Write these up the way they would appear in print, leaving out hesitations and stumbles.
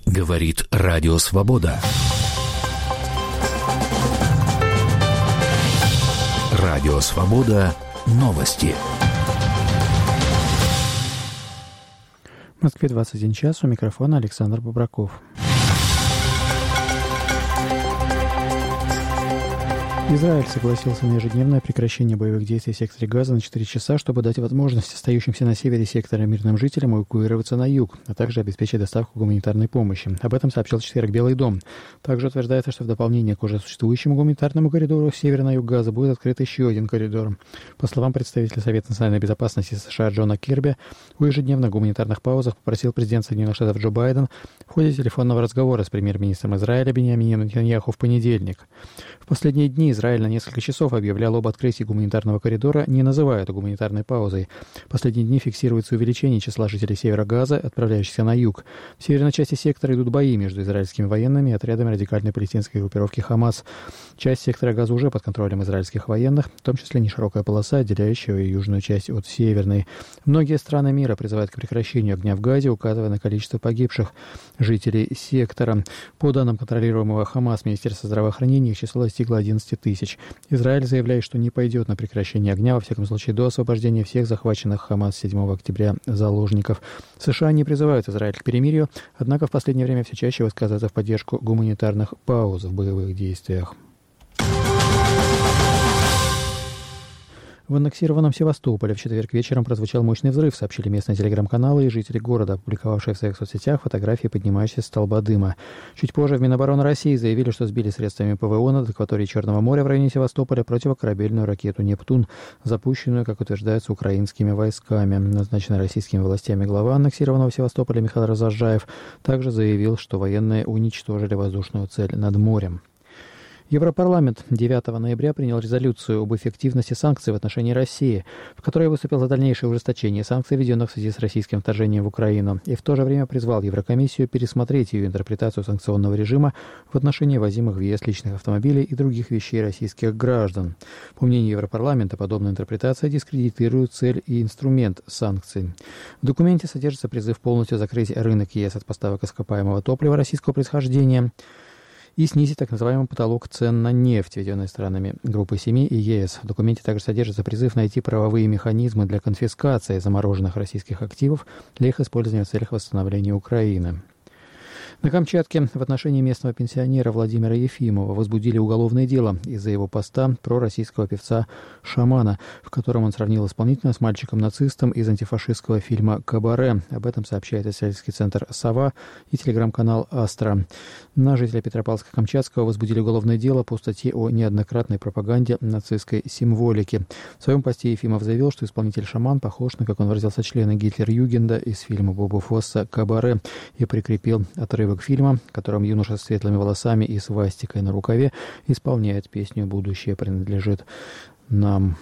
Говорит Радио Свобода. Радио Свобода. Новости. В Москве 21 час. У микрофона Александр Бобраков. Израиль согласился на ежедневное прекращение боевых действий в секторе Газа на 4 часа, чтобы дать возможность остающимся на севере сектора мирным жителям эвакуироваться на юг, а также обеспечить доставку гуманитарной помощи. Об этом сообщил в четверг Белый дом. Также утверждается, что в дополнение к уже существующему гуманитарному коридору с севера на юг Газа будет открыт еще один коридор. По словам представителя Совета национальной безопасности США Джона Кирби, о ежедневных гуманитарных паузах попросил президент Соединенных Штатов Джо Байден в ходе телефонного разговора с премьер-министром Израиля Биньямином Нетаньяху в понедельник. В последние дни Израиль на несколько часов объявлял об открытии гуманитарного коридора, не называя это гуманитарной паузой. В последние дни фиксируется увеличение числа жителей севера Газа, отправляющихся на юг. В северной части сектора идут бои между израильскими военными и отрядами радикальной палестинской группировки «Хамас». Часть сектора Газа уже под контролем израильских военных, в том числе неширокая полоса, отделяющая южную часть от северной. Многие страны мира призывают к прекращению огня в Газе, указывая на количество погибших жителей сектора. По данным контролируемого «Хамас» Министерства здравоохранения, их число достигло 11 тысяч. Израиль заявляет, что не пойдет на прекращение огня, во всяком случае, до освобождения всех захваченных ХАМАС 7 октября заложников. США не призывают Израиль к перемирию, однако в последнее время все чаще высказываются в поддержку гуманитарных пауз в боевых действиях. В аннексированном Севастополе в четверг вечером прозвучал мощный взрыв, сообщили местные телеграм-каналы и жители города, опубликовавшие в своих соцсетях фотографии поднимающейся столба дыма. Чуть позже в Минобороны России заявили, что сбили средствами ПВО над акваторией Черного моря в районе Севастополя противокорабельную ракету «Нептун», запущенную, как утверждается, украинскими войсками. Назначенный российскими властями глава аннексированного Севастополя Михаил Разожаев также заявил, что военные уничтожили воздушную цель над морем. Европарламент 9 ноября принял резолюцию об эффективности санкций в отношении России, в которой выступил за дальнейшее ужесточение санкций, введенных в связи с российским вторжением в Украину, и в то же время призвал Еврокомиссию пересмотреть ее интерпретацию санкционного режима в отношении возимых в ЕС личных автомобилей и других вещей российских граждан. По мнению Европарламента, подобная интерпретация дискредитирует цель и инструмент санкций. В документе содержится призыв полностью закрыть рынок ЕС от поставок ископаемого топлива российского происхождения и снизить так называемый потолок цен на нефть, введенный странами Группы 7 и ЕС. В документе также содержится призыв найти правовые механизмы для конфискации замороженных российских активов для их использования в целях восстановления Украины. На Камчатке в отношении местного пенсионера Владимира Ефимова возбудили уголовное дело из-за его поста пророссийского певца-шамана, в котором он сравнил исполнителя с мальчиком-нацистом из антифашистского фильма «Кабаре». Об этом сообщает исследовательский центр «Сова» и телеграм-канал «Астра». На жителя Петропавловска-Камчатского возбудили уголовное дело по статье о неоднократной пропаганде нацистской символики. В своем посте Ефимов заявил, что исполнитель-шаман похож на, как он выразился, члена Гитлер-Югенда из фильма Боба Фосса «Кабаре», и прикрепил отрывок фильма, в котором юноша с светлыми волосами и свастикой на рукаве исполняет песню «Будущее принадлежит нам».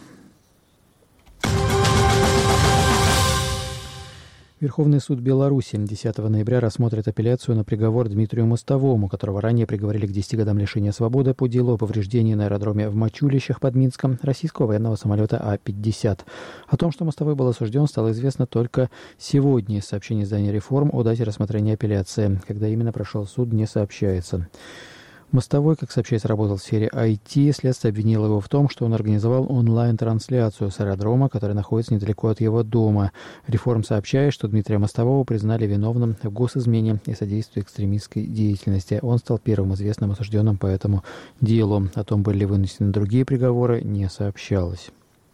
Верховный суд Беларуси 10 ноября рассмотрит апелляцию на приговор Дмитрию Мостовому, которого ранее приговорили к 10 годам лишения свободы по делу о повреждении на аэродроме в Мачулищах под Минском российского военного самолета А-50. О том, что Мостовой был осужден, стало известно только сегодня. Из сообщения издания «Реформ» о дате рассмотрения апелляции. Когда именно прошел суд, не сообщается. Мостовой, как сообщается, работал в сфере IT. Следствие обвинило его в том, что он организовал онлайн-трансляцию с аэродрома, который находится недалеко от его дома. «Реформ» сообщает, что Дмитрия Мостового признали виновным в госизмене и содействии экстремистской деятельности. Он стал первым известным осужденным по этому делу. О том, были ли вынесены другие приговоры, не сообщалось.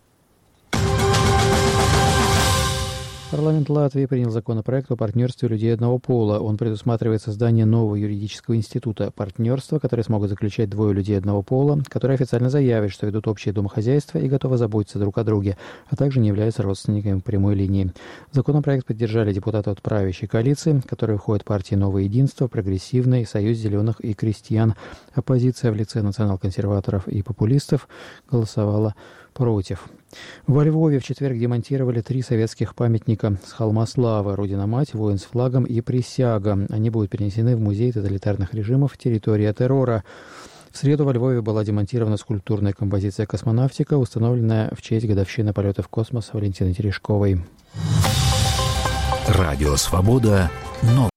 Парламент Латвии принял законопроект о партнерстве людей одного пола. Он предусматривает создание нового юридического института партнерства, который смогут заключать двое людей одного пола, которые официально заявят, что ведут общее домохозяйство и готовы заботиться друг о друге, а также не являются родственниками по прямой линии. Законопроект поддержали депутаты от правящей коалиции, в которой входят партии «Новое единство», «Прогрессивный», «Союз зеленых» и «Крестьян». Оппозиция в лице национал-консерваторов и популистов голосовала против. Во Львове в четверг демонтировали 3 советских памятника с холма Славы: Родина-Мать, Воин с флагом и Присяга. Они будут перенесены в музей тоталитарных режимов «Территория террора». В среду во Львове была демонтирована скульптурная композиция «Космонавтика», установленная в честь годовщины полета в космос Валентины Терешковой. Радио «Свобода».